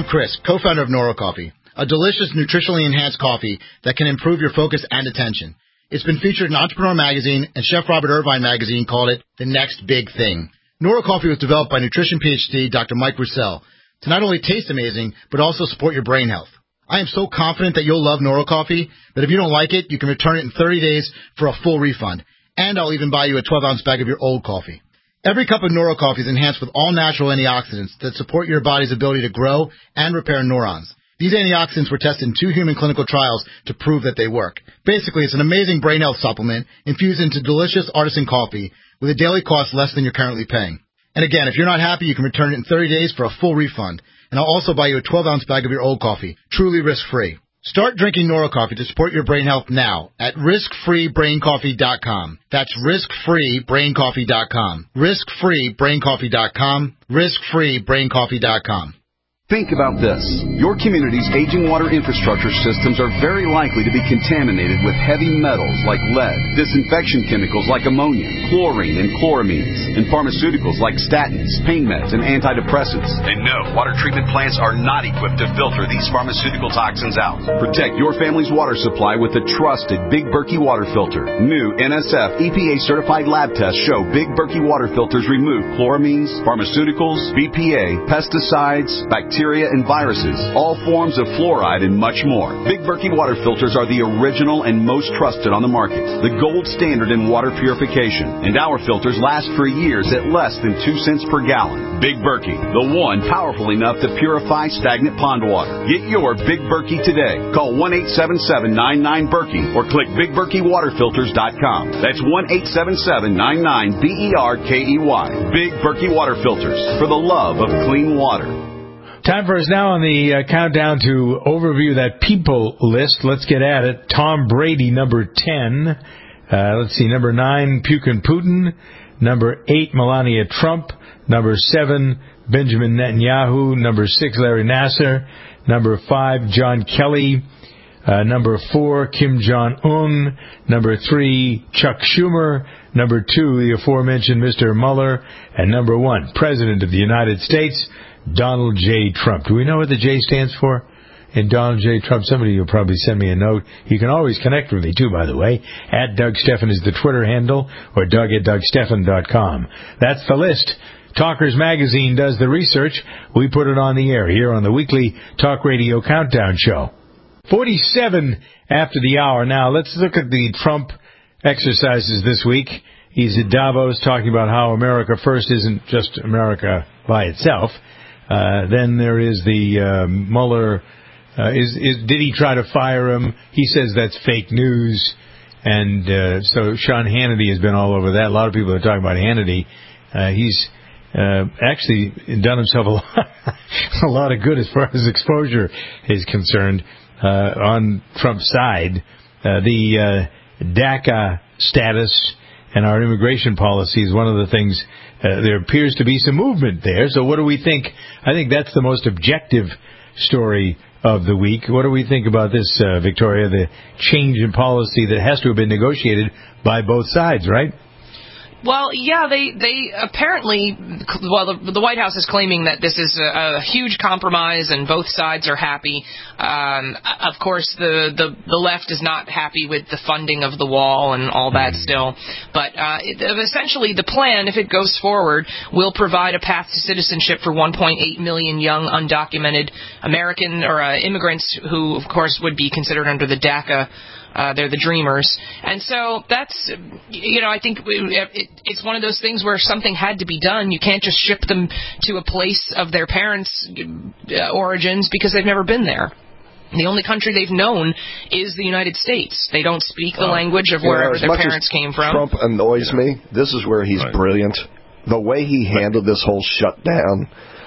Chris, co-founder of Noro Coffee, a delicious, nutritionally enhanced coffee that can improve your focus and attention. It's been featured in Entrepreneur Magazine, and Chef Robert Irvine Magazine called it the next big thing. Noro Coffee was developed by nutrition PhD Doctor Mike Roussel to not only taste amazing, but also support your brain health. I am so confident that you'll love Noro Coffee that if you don't like it, you can return it in thirty days for a full refund. And I'll even buy you a twelve-ounce bag of your old coffee. Every cup of Noro Coffee is enhanced with all-natural antioxidants that support your body's ability to grow and repair neurons. These antioxidants were tested in two human clinical trials to prove that they work. Basically, it's an amazing brain health supplement infused into delicious artisan coffee with a daily cost less than you're currently paying. And again, if you're not happy, you can return it in thirty days for a full refund. And I'll also buy you a twelve-ounce bag of your old coffee, truly risk-free. Start drinking Noro Coffee to support your brain health now at risk free brain coffee dot com. That's risk free brain coffee dot com. risk free brain coffee dot com. risk free brain coffee dot com. Think about this. Your community's aging water infrastructure systems are very likely to be contaminated with heavy metals like lead, disinfection chemicals like ammonia, chlorine and chloramines, and pharmaceuticals like statins, pain meds, and antidepressants. And no, water treatment plants are not equipped to filter these pharmaceutical toxins out. Protect your family's water supply with the trusted Big Berkey water filter. New N S F E P A-certified lab tests show Big Berkey water filters remove chloramines, pharmaceuticals, B P A, pesticides, bacteria, and viruses, all forms of fluoride, and much more. Big Berkey water filters are the original and most trusted on the market, the gold standard in water purification, and our filters last for years at less than two cents per gallon. Big Berkey, the one powerful enough to purify stagnant pond water. Get your Big Berkey today. Call one eight seven seven nine nine Berkey or click big berkey water filters dot com. That's one eight seven seven nine nine B E R K E Y. Big Berkey water filters, for the love of clean water. Time for us now on the uh, countdown to overview that people list. Let's get at it. Tom Brady, number ten. Uh, let's see, number nine, Putin Putin. Number eight, Melania Trump. Number seven, Benjamin Netanyahu. Number six, Larry Nasser. Number five, John Kelly. Uh, number four, Kim Jong-un. Number three, Chuck Schumer. Number two, the aforementioned Mister Mueller. And number one, President of the United States, Donald J. Trump. Do we know what the J stands for? And Donald J. Trump, somebody will probably send me a note. You can always connect with me, too, by the way. At Doug Stephan is the Twitter handle, or Doug at Doug Stephan dot com. That's the list. Talkers Magazine does the research. We put it on the air here on the weekly Talk Radio Countdown Show. forty-seven after the hour. Now, let's look at the Trump exercises this week. He's at Davos talking about how America First isn't just America by itself. Uh, then there is the uh, Mueller. Uh, is, is did he try to fire him? He says that's fake news. And uh, so Sean Hannity has been all over that. A lot of people are talking about Hannity. Uh, he's uh, actually done himself a lot, a lot of good as far as exposure is concerned uh, on Trump's side. Uh, the uh, DACA status and our immigration policy is one of the things. Uh, there appears to be some movement there. So what do we think? I think that's the most objective story of the week. What do we think about this, uh, Victoria, the change in policy that has to have been negotiated by both sides, right? Well, yeah, they they apparently, well, the, the White House is claiming that this is a, a huge compromise and both sides are happy. Um, of course, the, the, the left is not happy with the funding of the wall and all that still. But uh, it, essentially, the plan, if it goes forward, will provide a path to citizenship for one point eight million young undocumented American or uh, immigrants who, of course, would be considered under the DACA. Uh, they're the dreamers. And so that's, you know, I think it, it's one of those things where something had to be done. You can't just ship them to a place of their parents' uh, origins because they've never been there. The only country they've known is the United States. They don't speak the language of wherever you know, their parents came from. Trump annoys me. This is where he's right. brilliant. The way he handled this whole shutdown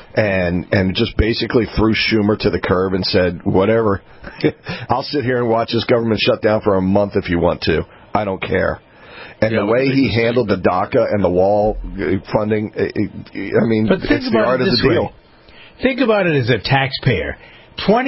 and and just basically threw Schumer to the curb and said, whatever, I'll sit here and watch this government shut down for a month if you want to. I don't care. And yeah, the way he handled the DACA and the wall funding, it, it, I mean, it's the art of the deal. Way. Think about it as a taxpayer.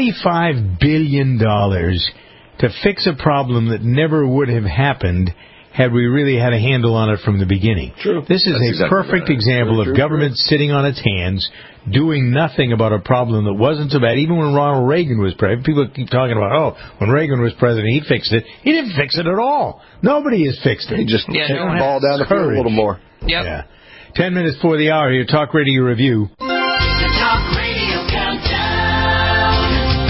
twenty-five billion dollars to fix a problem that never would have happened had we really had a handle on it from the beginning. True. This is That's a exactly perfect right. example True, of true, government sitting on its hands, doing nothing about a problem that wasn't so bad. Even when Ronald Reagan was president, people keep talking about, oh, when Reagan was president, he fixed it. He didn't fix it at all. Nobody has fixed it. He just Yeah, kicked no the ball down the field a little more. Yep. Yeah. Ten minutes before the hour here, Talk Radio Review. The Talk Radio Countdown.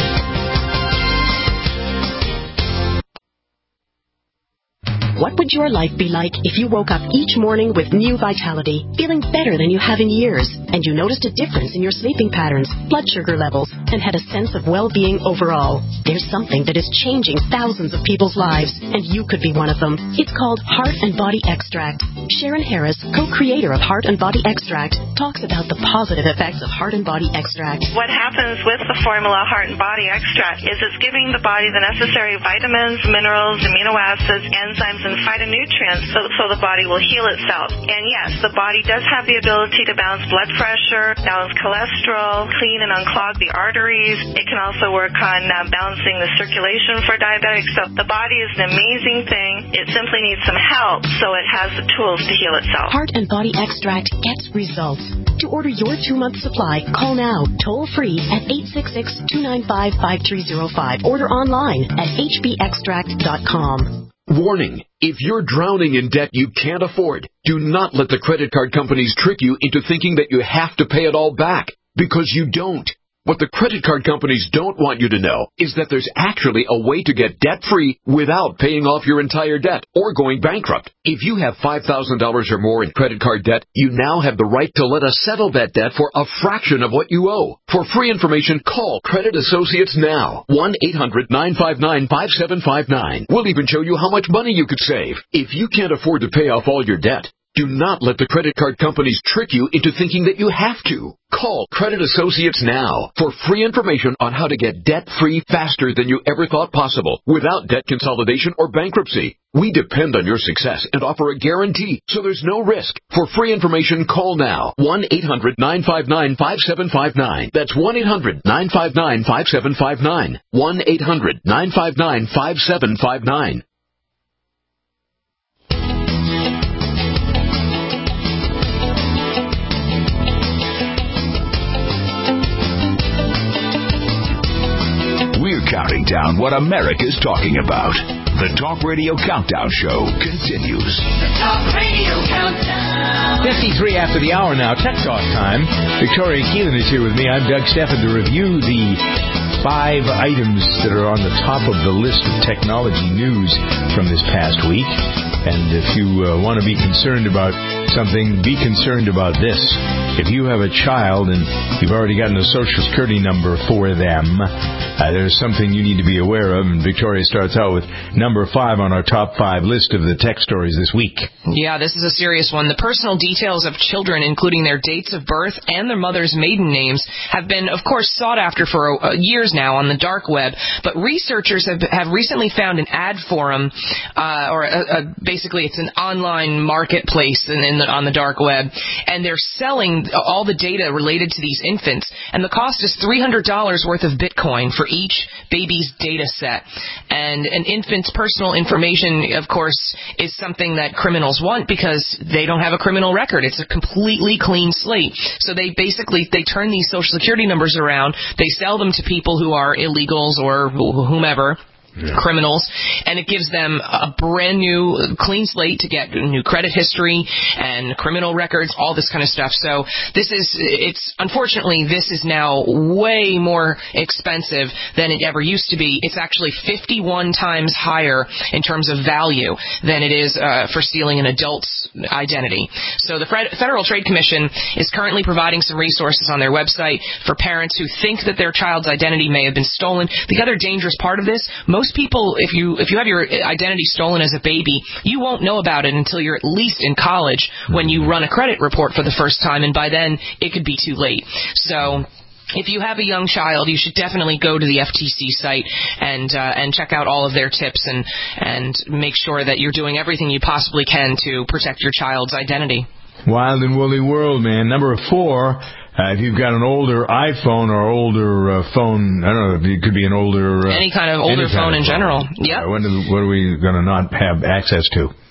What would your life be like if you woke up each morning with new vitality, feeling better than you have in years, and you noticed a difference in your sleeping patterns, blood sugar levels, and had a sense of well-being overall? There's something that is changing thousands of people's lives, and you could be one of them. It's called Heart and Body Extract. Sharon Harris, co-creator of Heart and Body Extract, talks about the positive effects of Heart and Body Extract. What happens with the formula Heart and Body Extract is it's giving the body the necessary vitamins, minerals, amino acids, enzymes, and phytonutrients so, so the body will heal itself. And yes, the body does have the ability to balance blood pressure, balance cholesterol, clean and unclog the arteries. It can also work on uh, balancing the circulation for diabetics. So the body is an amazing thing. It simply needs some help so it has the tools to heal itself. Heart and Body Extract gets results. To order your two-month supply, call now, toll-free at eight six six, two nine five, five three zero five. Order online at h b extract dot com. Warning, if you're drowning in debt you can't afford, do not let the credit card companies trick you into thinking that you have to pay it all back, because you don't. What the credit card companies don't want you to know is that there's actually a way to get debt-free without paying off your entire debt or going bankrupt. If you have five thousand dollars or more in credit card debt, you now have the right to let us settle that debt for a fraction of what you owe. For free information, call Credit Associates now. one eight hundred, nine five nine, five seven five nine. We'll even show you how much money you could save. If you can't afford to pay off all your debt, do not let the credit card companies trick you into thinking that you have to. Call Credit Associates now for free information on how to get debt-free faster than you ever thought possible without debt consolidation or bankruptcy. We depend on your success and offer a guarantee, so there's no risk. For free information, call now. one eight hundred, nine five nine, five seven five nine. That's one eight hundred, nine five nine, five seven five nine. one eight hundred, nine five nine, five seven five nine. We're counting down what America's talking about. The Talk Radio Countdown Show continues. The Talk Radio Countdown. fifty-three after the hour now. Tech Talk time. Victoria Keelan is here with me. I'm Doug Steffen to review the five items that are on the top of the list of technology news from this past week. And if you uh, want to be concerned about something, be concerned about this. If you have a child and you've already gotten a Social Security number for them, uh, there's something you need to be aware of. And Victoria starts out with number five on our top five list of the tech stories this week. Yeah, this is a serious one. The personal details of children, including their dates of birth and their mother's maiden names, have been, of course, sought after for uh, years now on the dark web. But researchers have, have recently found an ad forum, uh, or a, a, basically it's an online marketplace in, in the, on the dark web, and they're selling all the data related to these infants. And the cost is three hundred dollars worth of Bitcoin for each baby's data set. And an infant's personal information, of course, is something that criminals want because they don't have a criminal record. It's a completely clean slate. So they basically, they turn these Social Security numbers around. They sell them to people who are illegals or whomever. Yeah. Criminals, and it gives them a brand new clean slate to get new credit history and criminal records, all this kind of stuff. So this is, it's, unfortunately, this is now way more expensive than it ever used to be. It's actually fifty-one times higher in terms of value than it is uh, for stealing an adult's identity. So the Federal Trade Commission is currently providing some resources on their website for parents who think that their child's identity may have been stolen. The other dangerous part of this, most Most people, if you if you have your identity stolen as a baby, you won't know about it until you're at least in college when you run a credit report for the first time, and by then it could be too late. So if you have a young child, you should definitely go to the F T C site and uh, and check out all of their tips and and make sure that you're doing everything you possibly can to protect your child's identity. Wild and woolly world, man. Number four. Uh, if you've got an older iPhone or older uh, phone, I don't know, it could be an older... Uh, any kind of older phone kind of in phone. general. Yep. Uh, when do, what are we going to not have access to?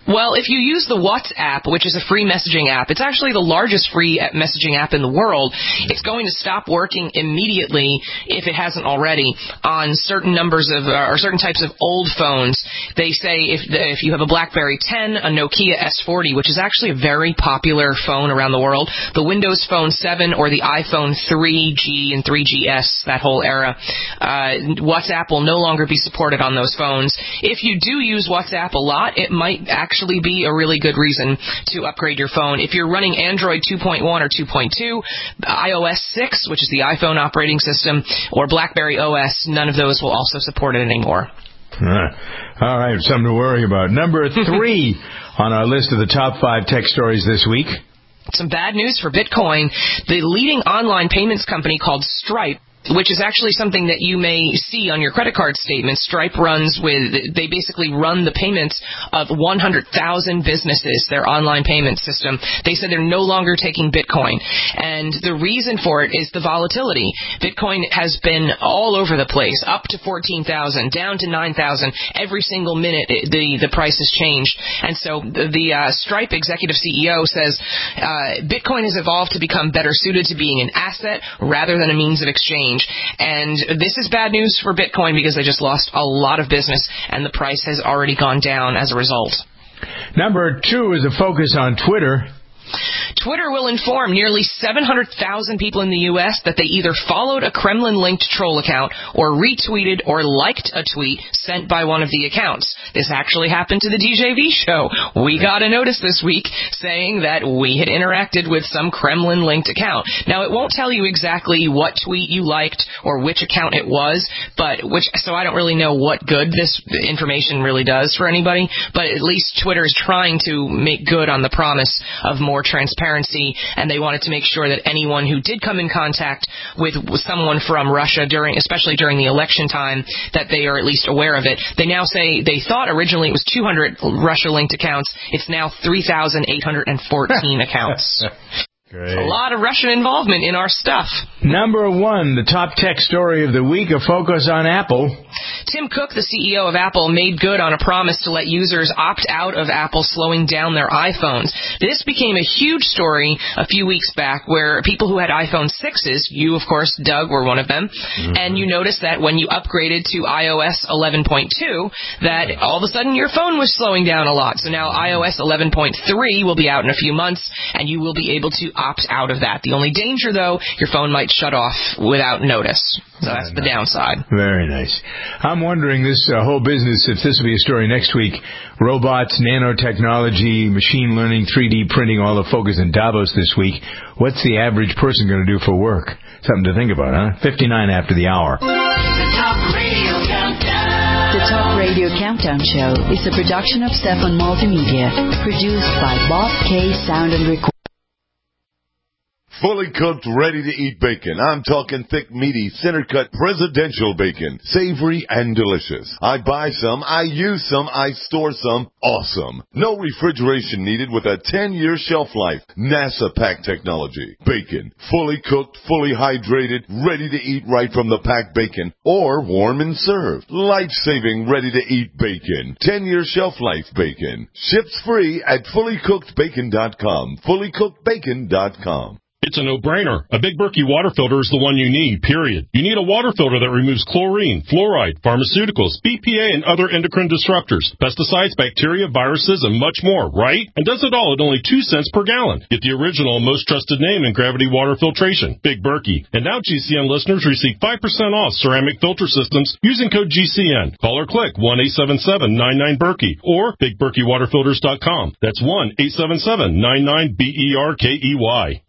Well, if you use the WhatsApp, which is a free messaging app, it's actually the largest free messaging app in the world. It's going to stop working immediately, if it hasn't already, on certain numbers of, or certain types of old phones. They say if if you have a BlackBerry ten, a Nokia S forty, which is actually a very popular phone around the world, the Windows Phone seven or the iPhone three G and three G S, that whole era, uh, WhatsApp will no longer be supported on those phones. If you do use WhatsApp a lot, it might actually be a really good reason to upgrade your phone. If you're running Android two point one or two point two, iOS six, which is the iPhone operating system, or BlackBerry O S, none of those will also support it anymore. Uh, all right, something to worry about. Number three on our list of the top five tech stories this week. Some bad news for Bitcoin. The leading online payments company called Stripe, which is actually something that you may see on your credit card statement. Stripe runs with, they basically run the payments of one hundred thousand businesses, their online payment system. They said they're no longer taking Bitcoin. And the reason for it is the volatility. Bitcoin has been all over the place, up to fourteen thousand, down to nine thousand. Every single minute it, the, the price has changed. And so the, the uh, Stripe executive C E O says uh, Bitcoin has evolved to become better suited to being an asset rather than a means of exchange. And this is bad news for Bitcoin because they just lost a lot of business, and the price has already gone down as a result. Number two is a focus on Twitter. Twitter will inform nearly seven hundred thousand people in the U S that they either followed a Kremlin-linked troll account or retweeted or liked a tweet sent by one of the accounts. This actually happened to the D J V show. We got a notice this week saying that we had interacted with some Kremlin-linked account. Now, it won't tell you exactly what tweet you liked or which account it was, but which so I don't really know what good this information really does for anybody, but at least Twitter is trying to make good on the promise of more transparency, and they wanted to make sure that anyone who did come in contact with, with someone from Russia, during, especially during the election time, that they are at least aware of it. They now say they thought originally it was two hundred Russia-linked accounts. It's now three thousand eight hundred fourteen accounts. Great. A lot of Russian involvement in our stuff. Number one, the top tech story of the week, a focus on Apple. Tim Cook, the C E O of Apple, made good on a promise to let users opt out of Apple slowing down their iPhones. This became a huge story a few weeks back where people who had iPhone sixes, you, of course, Doug, were one of them, mm-hmm. and you noticed that when you upgraded to iOS eleven point two, that all of a sudden your phone was slowing down a lot. So now iOS eleven point three will be out in a few months, and you will be able to opt out of that. The only danger, though, your phone might shut off without notice. So that's the downside. Very nice. I'm wondering, this uh, whole business, if this will be a story next week, robots, nanotechnology, machine learning, three D printing, all the focus in Davos this week, what's the average person going to do for work? Something to think about, huh? fifty-nine after the hour. The Talk Radio Countdown. The Talk Radio Countdown Show is a production of Stefan Multimedia, produced by Bob K. Sound and Record. Fully cooked, ready-to-eat bacon. I'm talking thick, meaty, center-cut presidential bacon. Savory and delicious. I buy some, I use some, I store some. Awesome. No refrigeration needed with a ten-year shelf life. NASA pack technology. Bacon. Fully cooked, fully hydrated, ready to eat right from the packed bacon. Or warm and served. Life-saving, ready-to-eat bacon. ten-year shelf life bacon. Ships free at fully cooked bacon dot com. fully cooked bacon dot com. It's a no-brainer. A Big Berkey water filter is the one you need, period. You need a water filter that removes chlorine, fluoride, pharmaceuticals, B P A, and other endocrine disruptors, pesticides, bacteria, viruses, and much more, right? And does it all at only two cents per gallon. Get the original and most trusted name in gravity water filtration, Big Berkey. And now G C N listeners receive five percent off ceramic filter systems using code G C N. Call or click one eight seven seven nine nine Berkey or big berkey water filters dot com. That's one eight seven seven nine nine B E R K E Y.